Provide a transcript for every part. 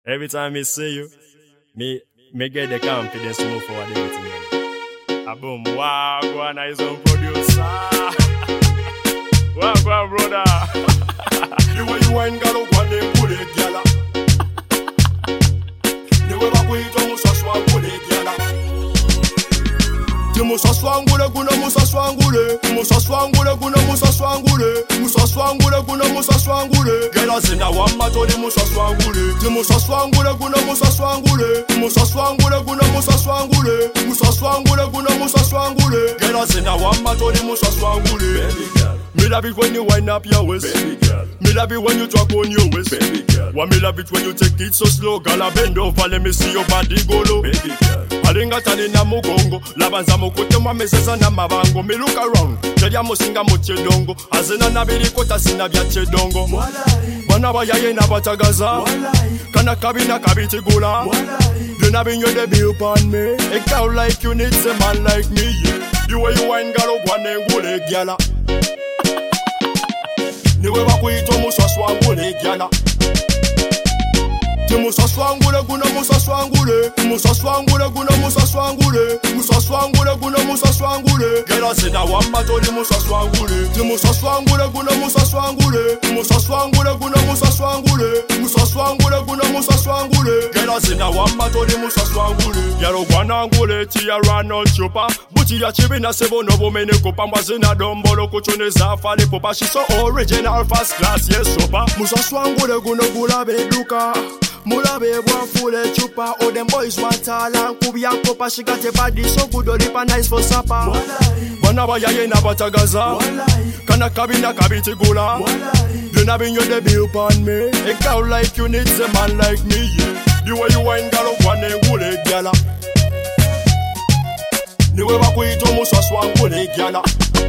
Every time I see you, me get the confidence to move forward everything. A boom, wow, go on, his own producer. Wow, go on, brother. The way you wine, girl, go on, them pull it, gyal. The way back way you musa swangule, gyal. The musa swangule, guna musa swangule. Musa swangule, guna musa swangule. Musa swangule, guna musa swangule. Girl, zina wamba to the musa swangule. The musa swangule, guna musa swangule. Musa swangule, guna musa swangule. Musa swangule, guna musa swangule. Girl, zina wamba to the musa swangule. Baby girl. Me love it when you wind up your waist, baby girl. Me love it when you talk on your waist, baby girl. Why me love it when you take it so slow, girl. I bend over, let me see your body go low, baby girl. Alinga tani na mugongo, labanza mukote mwamezeza na mabango. Me look around, teria musinga muchedongo. Azena na birikota sina vya chedongo. Bana bayaye na batagaza, kana kabina kabiti gula. Then I bring you the bill upon me. A girl like you needs a man like me, yeah. The way you wine, girl, one gule gyala. Niwe bakwito musa swangule gyala. Musa swangule guna musa swangule. Musa swangule guna musa swangule. Musa swangule guna musa swangule. Girl, zina wamba to the musa swangule. Musa swangule guna musa swangule. Musa swangule guna musa swangule. Musa swangule guna musa swangule. Girl, zina wamba to the musa swangule. Girl, gwana ngule tia rano chupa. Buti ya chibi na sebo no bomene kopa. Mwazina dombolo kuchone zafale popa. She so original first class, yes sopa. Musa swangule guna gula beduka. Mula baby one full of chupa. All them boys want talent. Kubi and kopa. She got a body so good. Olipa nice for supper. Bana bayaye na batagaza. Kana kabina kabiti gula. Then I bring you the bill upon me. A girl like you needs a man like me, yeah. The way you wine, girl, one gule gyala. The way bakwito musa swangule gyala.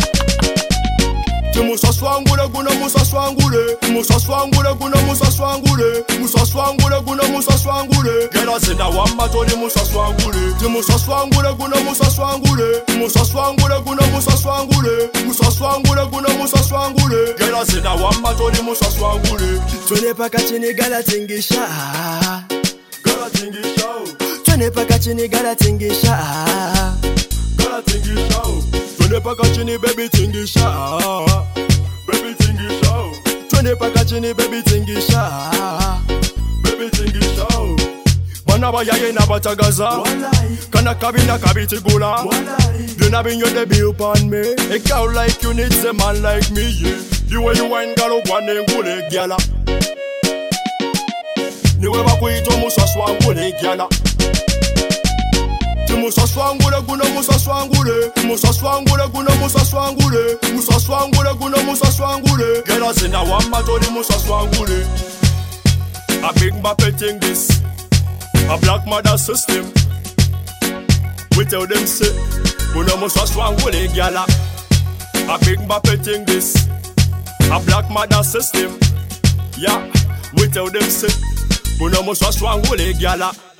Musa swangule guna musa swangule. Musa swangule guna musa swangule. Musa swangule guna musa swangule. Girl, zina wamba to the musa swangule. Musa swangule guna musa swangule. Musa swangule guna musa swangule. Musa swangule guna musa swangule. Girl, zina wamba to the musa swangule. Twende paka chini gala tingisha. Gala tingisha. Twende paka chini gala tingisha. Gala tingisha. Twende paka chini baby tingisha. Baby tingisha. Twende paka chini baby tingisha. Baby tingisha. Bana bayaye na batagaza. Kana kabina kabiti gula. Then I bring you the bill upon me. A girl like you needs a man like me, yeah. The way you wine, girl, one gule gyala. The way bakwito musa swangule gyala. Musa swangule guna musa swangule. Musa swangule guna musa swangule. Musa swangule guna musa swangule. Girl, zina wamba to the musa swangule. A big Mbappe thing this. A black mother system. We tell them say, guna musa swangule gyala. A big Mbappe thing this. A black mother system. Yeah, we tell them say, guna musa swangule gyala.